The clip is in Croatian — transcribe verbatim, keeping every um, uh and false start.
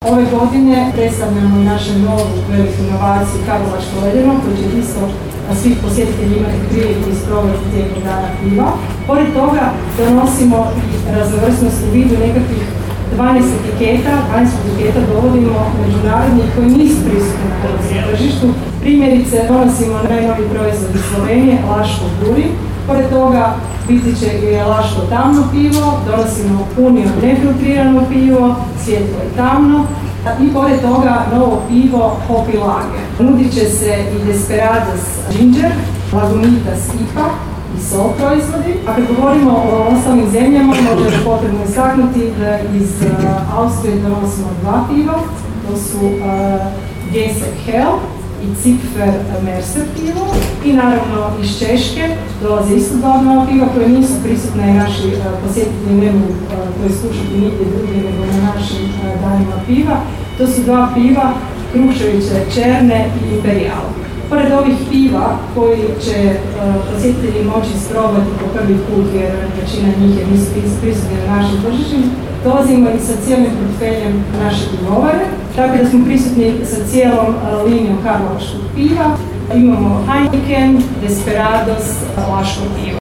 Ove godine predstavljamo našu novu veliku inovaciju Karlovačko ledeno, koji će isto svih posjetitelji imati priliku isprobati tijekom dana piva. Pored toga donosimo i raznovrsnost u vidu nekakvih dvanaest etiketa, dvanaest etiketa dovodimo međunarodnih koji nisu prisutni na hrvatskom tržištu. Primjerice, donosimo najnoviji proizvod iz Slovenije, Laško Buri. Pored toga biti će i Laško tamno pivo, donosimo Union nefiltrirano pivo, svjetlo i tamno. I pored toga novo pivo Hopi Lager. Nudit će se i Desperados Ginger, Lagunitas I P A i Sol proizvodi. A kad govorimo o ostalim zemljama, možda je potrebno istaknuti da iz uh, Austrije donosimo dva piva. To su uh, Gesek Hell i Zipfer Mercer pivo. I naravno iz Češke dolaze isto dva nova piva koje nisu prisutne i naši uh, posjetitelji ne mogu uh, to iskušati nigdje drugdje nego na našim uh, danima piva. To su dva piva, Kruševiće Černe i Imperial. Pored ovih piva koji će uh, posjetitelji moći isprobati po prvi put, jer većina njih je nisu prisutni na našim tržištima, dolazimo i sa cijelim portfeljem naše pivovare, tako da smo prisutni sa cijelom uh, linijom karlovačkog piva. Imamo Heineken, Desperados, Laško pivo.